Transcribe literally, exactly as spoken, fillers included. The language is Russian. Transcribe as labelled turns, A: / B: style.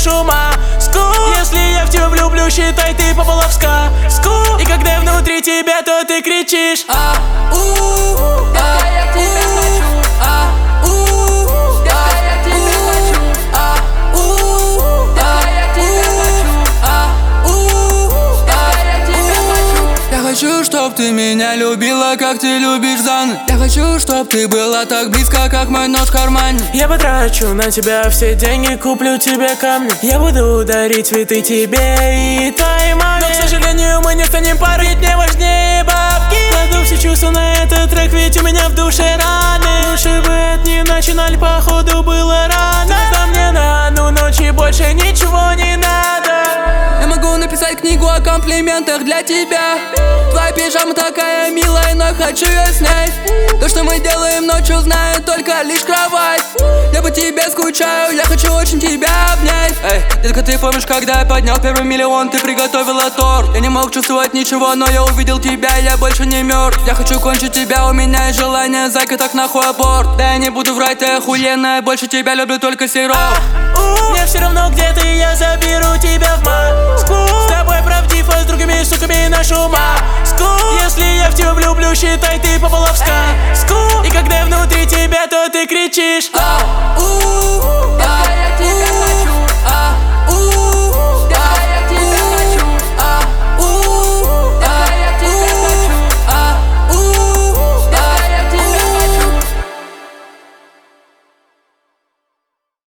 A: нашу маску. Если я в тебя влюблю, считай, ты попала в сказку. И когда внутри тебя, то ты кричишь: а у а я тебя хочу, а у я тебя хочу, а у я тебя хочу, а у я тебя хочу.
B: Я хочу, чтоб ты меня любила, как ты любишь Заны. Я хочу, чтоб ты была так близко, как мой нож в кармане.
A: Я потрачу на тебя все деньги, куплю тебе камни. Я буду дарить цветы тебе и твоей маме. Но, к сожалению, мы не станем парой, ведь мне важнее бабки. Кладу все чувства на этот трек, ведь у меня в душе раны. Лучше бы это не начинали, походу было рано. Да мне на одну ночь и больше ничего не надо.
B: Я могу написать книгу о комплиментах для тебя. Твоя пижама такая милая, но хочу ее снять. То, что мы делаем ночью, знает только лишь кровать. Я по тебе скучаю, я хочу очень тебя обнять. Эй, детка, ты помнишь, когда я поднял первый миллион, ты приготовила торт. Я не мог чувствовать ничего, но я увидел тебя, я больше не мертв. Я хочу кончить тебя, у меня есть желание, зайка, так нахуй аборт. Да я не буду врать, ты охуенная, больше тебя люблю только сироп.
A: а, Мне все равно, где ты, я заберу тебя в Москву. С тобой правдив, а с другими суками нашу маску. Если я в тебя влюблю, считай, ты попала в сказку. И когда внутри тебя, то ты кричишь: а у